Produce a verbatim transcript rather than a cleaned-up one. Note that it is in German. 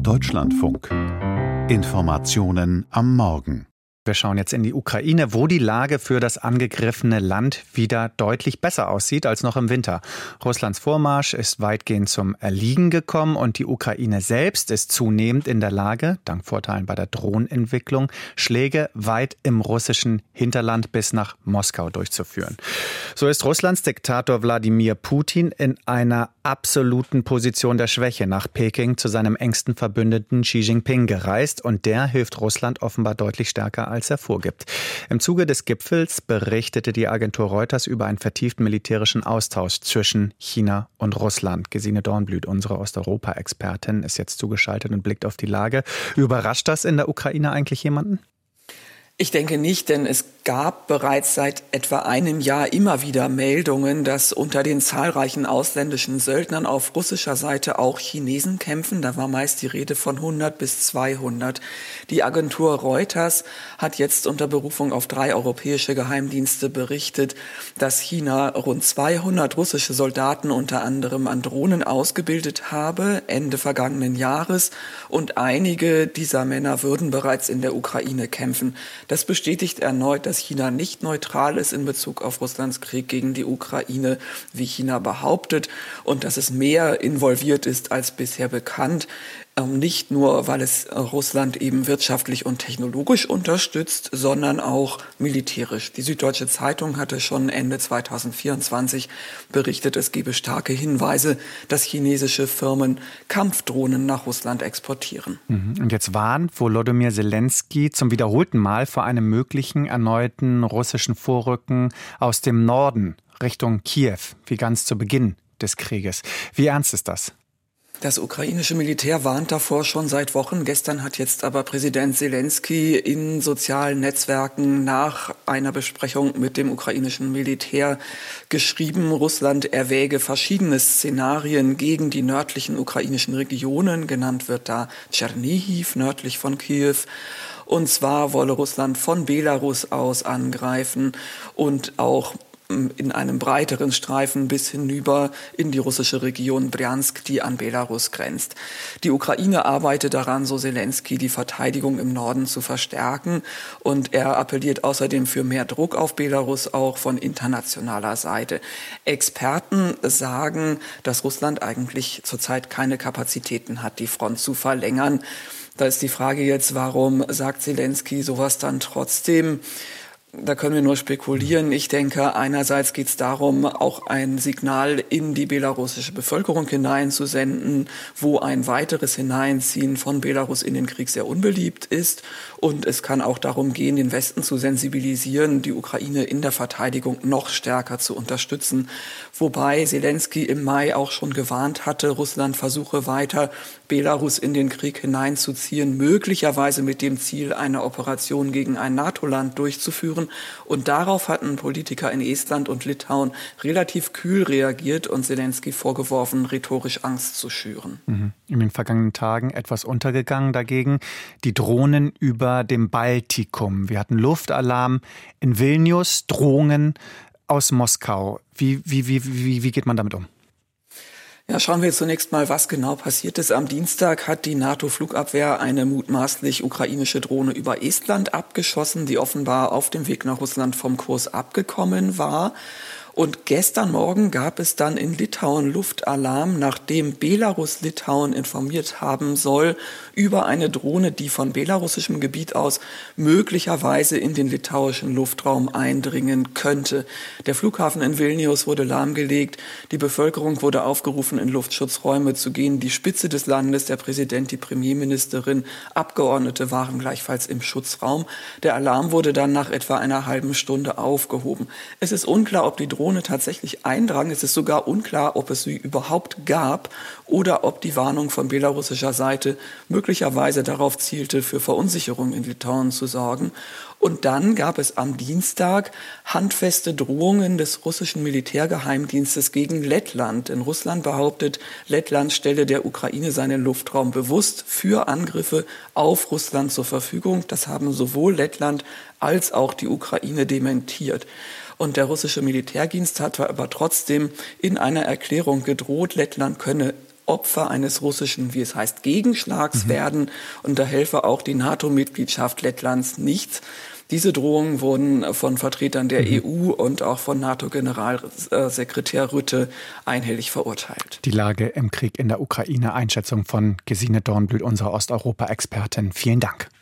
Deutschlandfunk. Informationen am Morgen. Wir schauen jetzt in die Ukraine, wo die Lage für das angegriffene Land wieder deutlich besser aussieht als noch im Winter. Russlands Vormarsch ist weitgehend zum Erliegen gekommen und die Ukraine selbst ist zunehmend in der Lage, dank Vorteilen bei der Drohnenentwicklung, Schläge weit im russischen Hinterland bis nach Moskau durchzuführen. So ist Russlands Diktator Wladimir Putin in einer absoluten Position der Schwäche nach Peking zu seinem engsten Verbündeten Xi Jinping gereist und der hilft Russland offenbar deutlich stärker als er vorgibt. Im Zuge des Gipfels berichtete die Agentur Reuters über einen vertieften militärischen Austausch zwischen China und Russland. Gesine Dornblüt, unsere Osteuropa-Expertin, ist jetzt zugeschaltet und blickt auf die Lage. Überrascht das in der Ukraine eigentlich jemanden? Ich denke nicht, denn es gab bereits seit etwa einem Jahr immer wieder Meldungen, dass unter den zahlreichen ausländischen Söldnern auf russischer Seite auch Chinesen kämpfen. Da war meist die Rede von hundert bis zweihundert. Die Agentur Reuters hat jetzt unter Berufung auf drei europäische Geheimdienste berichtet, dass China rund zweihundert russische Soldaten unter anderem an Drohnen ausgebildet habe, Ende vergangenen Jahres. Und einige dieser Männer würden bereits in der Ukraine kämpfen. Das bestätigt erneut, dass China nicht neutral ist in Bezug auf Russlands Krieg gegen die Ukraine, wie China behauptet, und dass es mehr involviert ist als bisher bekannt. Nicht nur, weil es Russland eben wirtschaftlich und technologisch unterstützt, sondern auch militärisch. Die Süddeutsche Zeitung hatte schon Ende zweitausendvierundzwanzig berichtet, es gebe starke Hinweise, dass chinesische Firmen Kampfdrohnen nach Russland exportieren. Und jetzt warnt Volodymyr Zelensky zum wiederholten Mal vor einem möglichen erneuten russischen Vorrücken aus dem Norden Richtung Kiew, wie ganz zu Beginn des Krieges. Wie ernst ist das? Das ukrainische Militär warnt davor schon seit Wochen. Gestern hat jetzt aber Präsident Zelensky in sozialen Netzwerken nach einer Besprechung mit dem ukrainischen Militär geschrieben, Russland erwäge verschiedene Szenarien gegen die nördlichen ukrainischen Regionen. Genannt wird da Tschernihiv, nördlich von Kiew. Und zwar wolle Russland von Belarus aus angreifen und auch in einem breiteren Streifen bis hinüber in die russische Region Bryansk, die an Belarus grenzt. Die Ukraine arbeitet daran, so Zelensky, die Verteidigung im Norden zu verstärken. Und er appelliert außerdem für mehr Druck auf Belarus, auch von internationaler Seite. Experten sagen, dass Russland eigentlich zurzeit keine Kapazitäten hat, die Front zu verlängern. Da ist die Frage jetzt, warum sagt Zelensky sowas dann trotzdem? Da können wir nur spekulieren. Ich denke, einerseits geht es darum, auch ein Signal in die belarussische Bevölkerung hineinzusenden, wo ein weiteres Hineinziehen von Belarus in den Krieg sehr unbeliebt ist. Und es kann auch darum gehen, den Westen zu sensibilisieren, die Ukraine in der Verteidigung noch stärker zu unterstützen. Wobei Zelensky im Mai auch schon gewarnt hatte, Russland versuche weiter, Belarus in den Krieg hineinzuziehen, möglicherweise mit dem Ziel, eine Operation gegen ein NATO-Land durchzuführen. Und darauf hatten Politiker in Estland und Litauen relativ kühl reagiert und Zelensky vorgeworfen, rhetorisch Angst zu schüren. Mhm. In den vergangenen Tagen etwas untergegangen dagegen die Drohnen über dem Baltikum. Wir hatten Luftalarm in Vilnius, Drohungen aus Moskau. Wie, wie, wie, wie, wie geht man damit um? Ja, schauen wir zunächst mal, was genau passiert ist. Am Dienstag hat die NATO-Flugabwehr eine mutmaßlich ukrainische Drohne über Estland abgeschossen, die offenbar auf dem Weg nach Russland vom Kurs abgekommen war. Und gestern Morgen gab es dann in Litauen Luftalarm, nachdem Belarus Litauen informiert haben soll über eine Drohne, die von belarussischem Gebiet aus möglicherweise in den litauischen Luftraum eindringen könnte. Der Flughafen in Vilnius wurde lahmgelegt. Die Bevölkerung wurde aufgerufen, in Luftschutzräume zu gehen. Die Spitze des Landes, der Präsident, die Premierministerin, Abgeordnete waren gleichfalls im Schutzraum. Der Alarm wurde dann nach etwa einer halben Stunde aufgehoben. Es ist unklar, ob die Drohne Drohne tatsächlich eindrang. Es ist sogar unklar, ob es sie überhaupt gab oder ob die Warnung von belarussischer Seite möglicherweise darauf zielte, für Verunsicherung in Litauen zu sorgen. Und dann gab es am Dienstag handfeste Drohungen des russischen Militärgeheimdienstes gegen Lettland. Denn Russland behauptet, Lettland stelle der Ukraine seinen Luftraum bewusst für Angriffe auf Russland zur Verfügung. Das haben sowohl Lettland als auch die Ukraine dementiert. Und der russische Militärdienst hat aber trotzdem in einer Erklärung gedroht, Lettland könne Opfer eines russischen, wie es heißt, Gegenschlags mhm. werden. Und da helfe auch die NATO-Mitgliedschaft Lettlands nichts. Diese Drohungen wurden von Vertretern der mhm. E U und auch von NATO-Generalsekretär Rutte einhellig verurteilt. Die Lage im Krieg in der Ukraine, Einschätzung von Gesine Dornblüt, unserer Osteuropa-Expertin. Vielen Dank.